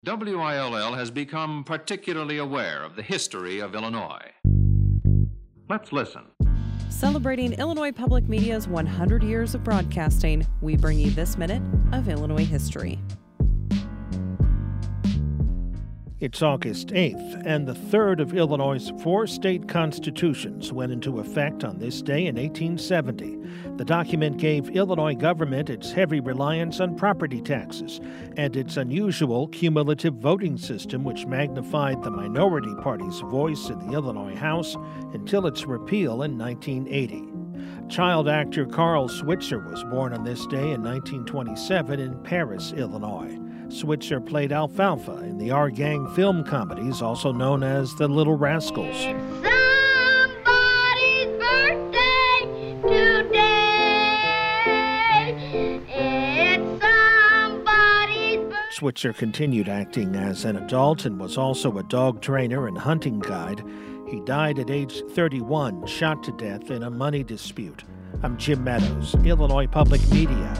WILL has become particularly aware of the history of Illinois. Let's listen. Celebrating Illinois Public Media's 100 years of broadcasting, we bring you this minute of Illinois history. It's August 8th, and the third of Illinois' 4 state constitutions went into effect on this day in 1870. The document gave Illinois government its heavy reliance on property taxes and its unusual cumulative voting system, which magnified the minority party's voice in the Illinois House until its repeal in 1980. Child actor Carl Switzer was born on this day in 1927 in Paris, Illinois. Switzer played Alfalfa in the Our Gang film comedies, also known as The Little Rascals. It's somebody's birthday today. It's somebody's birthday. Switzer continued acting as an adult and was also a dog trainer and hunting guide. He died at age 31, shot to death in a money dispute. I'm Jim Meadows, Illinois Public Media.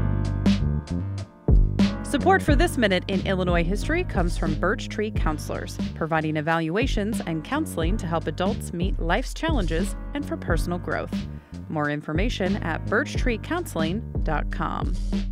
Support for This Minute in Illinois History comes from Birch Tree Counselors, providing evaluations and counseling to help adults meet life's challenges and for personal growth. More information at birchtreecounseling.com.